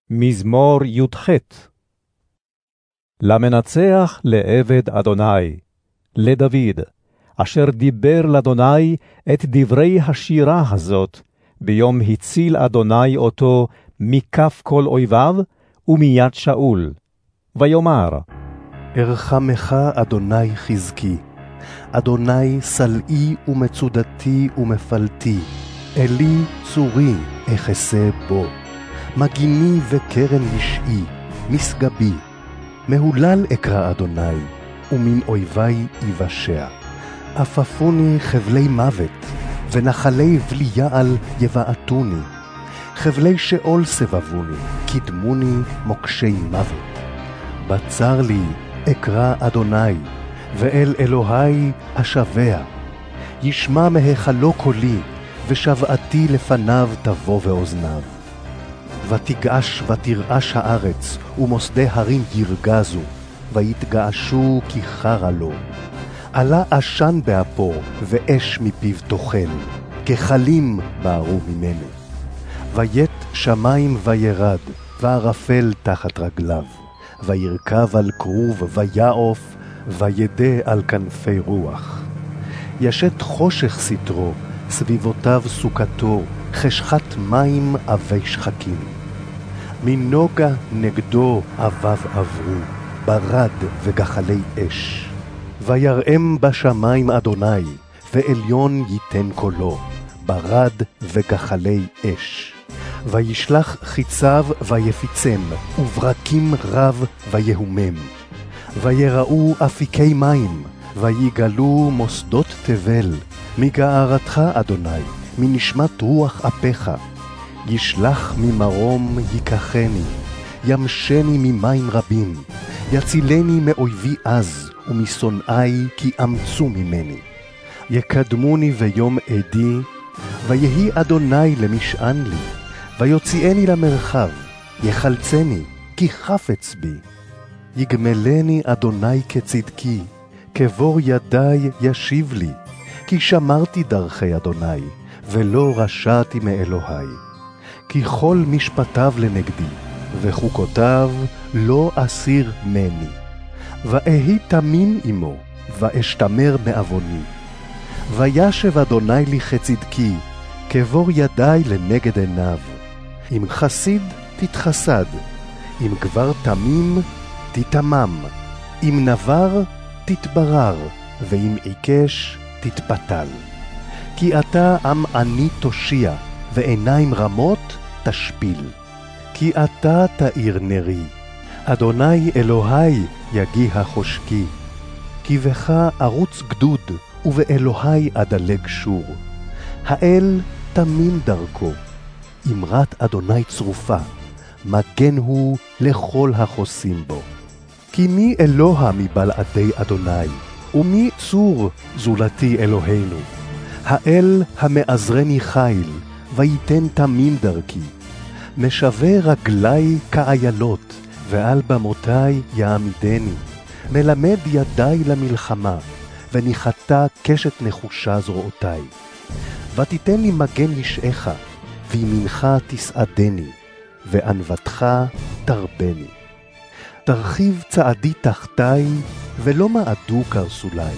מזמור י"ח. למנצח לעבד אדוני, לדוד, אשר דיבר לאדוני את דברי השירה הזאת, ביום הציל אדוני אותו מכף כל אויביו ומיד שאול. ויאמר, ארחמך אדוני חזקי, אדוני סלעי ומצודתי ומפלתי, אלי צורי אחסה בו, מגיני וקרן ישעי, משגבי, מהולל אקרא אדוני, ומן אויבי יבשע. אפפוני חבלי מוות, ונחלי בליעל יבעטוני, חבלי שאול סבבוני, קדמוני מוקשי מוות. בצר לי אקרא אדוני, ואל אלוהי אשבע. ישמע מהיכלו קולי, ושבעתי לפניו תבוא באוזניו. ותגעש ותרעש הארץ, ומוסדי הרים ירגזו, ויתגעשו כי חרה לו. עלה עשן באפו, ואש מפיו תאכל, כחלים בערו ממנו. ויט שמים וירד, וערפל תחת רגליו, וירכב על כרוב ויעוף, וידע על כנפי רוח. ישת חושך סתרו, סביבותיו סוכתו, חשכת מים אבי שחקים. מנוגה נגדו אביו עברו, ברד וגחלי אש. וירם בשמיים אדוני, ועליון ייתן קולו, ברד וגחלי אש. וישלח חיציו ויפיצם, וברקים רב ויהומם. ויראו אפיקי מים, ויגלו מוסדות תבל, מגערתך אדוני, מנשמת רוח אפיך. ישלח ממרום ייקחני, ימשני ממים רבים, יצילני מאויבי עז, ומשונאי כי אמצו ממני. יקדמוני ביום עדי, ויהי אדוני למשען לי, ויוציאני למרחב, יחלצני, כי חפץ בי. יגמלני אדוני כצדקי, כבור ידי ישיב לי, כי שמרתי דרכי אדוני, ולא רשעתי מאלוהי. כי כל משפטיו לנגדי, וחוקותיו לא אסיר מני. ואהי תמים עמו, ואשתמר מעווני. וישב אדוני לי כצדקי, כבור ידי לנגד עיניו. אם חסיד תתחסד, אם גבר תמים תתמם, אם נבר תתברר, ואם עיקש תתפתל. כי אתה עם עני תושיע, ועיניים רמות תשפיל. כי אתה תאיר נרי, אדוני אלוהי יגיע חושקי. כי בך ארוץ גדוד, ובאלוהי אדלג שור. האל תמים דרכו, אמרת אדוני צרופה, מגן הוא לכל החוסים בו. כי מי אלוה מבלעדי אדוני, ומי צור זולתי אלוהינו. האל המעזרני חיל, ויתן תמים דרכי. משווה רגלי כאיילות, ועל במותי יעמידני. מלמד ידי למלחמה, וניחתה קשת נחושה זרועותי. ותיתן לי מגן ישעך, וימינך תסעדני, וענוותך תרבני. תרחיב צעדי תחתי, ולא מעדו קרסולי.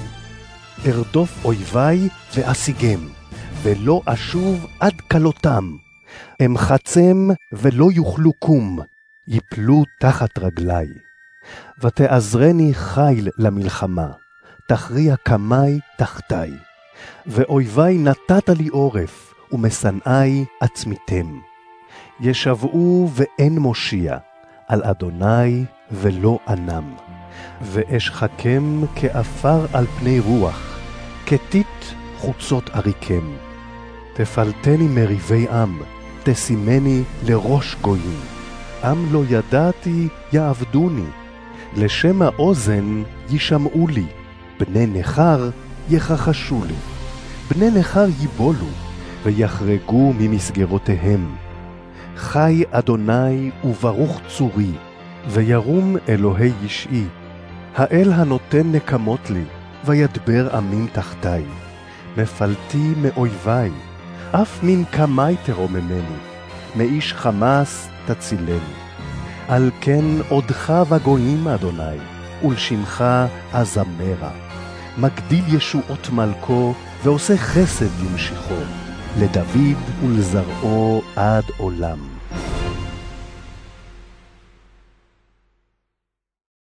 ארדוף אויבי ואשיגם, ולא אשוב עד כלותם. אמחצם ולא יוכלו קום, יפלו תחת רגלי. ותעזרני חיל למלחמה, תכריע קמי תחתי. ואויבי נתת לי עורף, ומשנאי עצמיתם. ישבעו ואין מושיע, על אדוני ולא אנם. ואשחקם כעפר על פני רוח, כתית חוצות אריקם. תפלטני מריבי עם, תשימני לראש גויים. עם לא ידעתי יעבדוני, לשם האוזן ישמעו לי. בני נכר יחחשו לי, בני נכר ייבולו, ויחרגו ממסגרותיהם. חי אדוני וברוך צורי, וירום אלוהי ישעי. האל הנותן נקמות לי, וידבר עמים תחתי. מפלתי מאויבי, אף מן קמי תרוממני, מאיש חמאס תצילני. על כן עודך בגויים, אדוני, ולשמך אזמרה. מגדיל ישועות מלכו, ועושה חסד למשיחו, לדוד ולזרעו עד עולם.